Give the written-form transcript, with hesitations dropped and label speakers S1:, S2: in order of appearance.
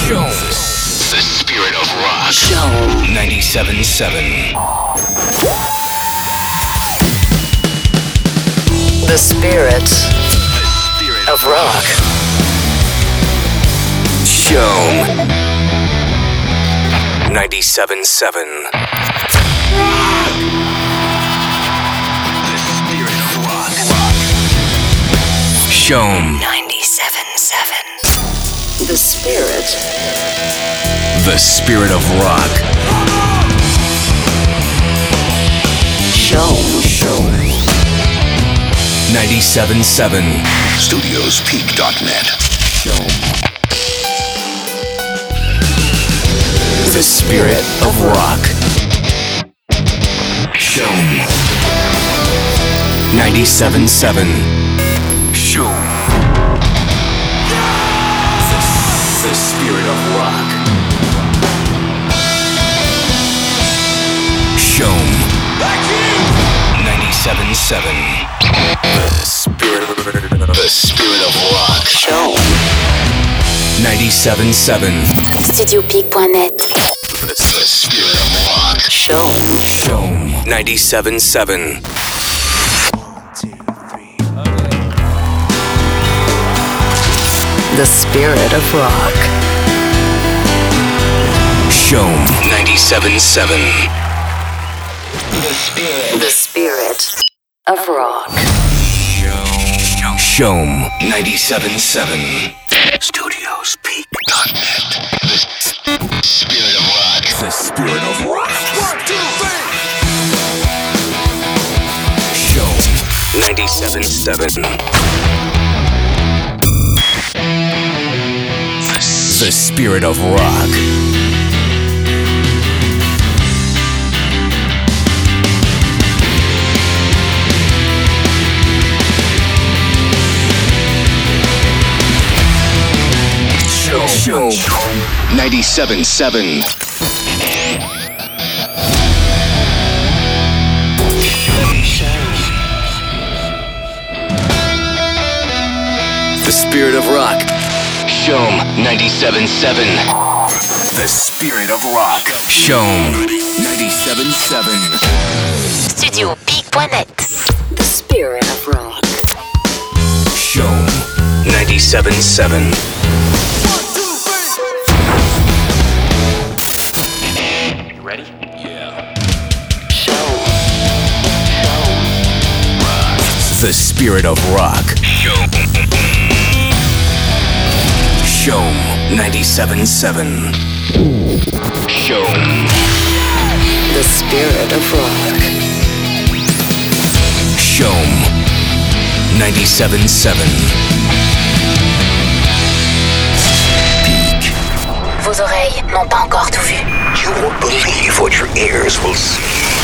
S1: Show. The spirit of rock. Show. 97.7.
S2: The spirit of rock.
S1: Show. 97.7. Show.
S2: 97.7. The spirit.
S1: The spirit of rock.
S2: Show.
S1: 97.7. Studiospeak.net. Show. The spirit of rock. Show. 97.7. Show. The spirit of rock. Show. 97.7. The spirit of rock.
S2: Show.
S1: 97.7.
S2: Studiopeak.net.
S1: The spirit of rock.
S2: Show.
S1: 97.7.
S2: The spirit of rock.
S1: Show. 97.7.
S2: The spirit of rock.
S1: Show. 97.7. Studiospeak.net. The spirit of rock. The spirit of rock. 1, 2, 3. Show. 97.7. The spirit of rock. Show. 97.7. The spirit of rock. Show 97.7. The spirit of rock. Show 97.7.
S2: Studiopeak.net. The spirit of rock.
S1: Show 97.7. You ready? Yeah.
S2: Show.
S1: The spirit of rock. Show 97.7. Show.
S2: The spirit of rock.
S1: Show 97.7.
S2: Vos oreilles n'ont pas encore tout vu.
S3: You won't believe what your ears will see.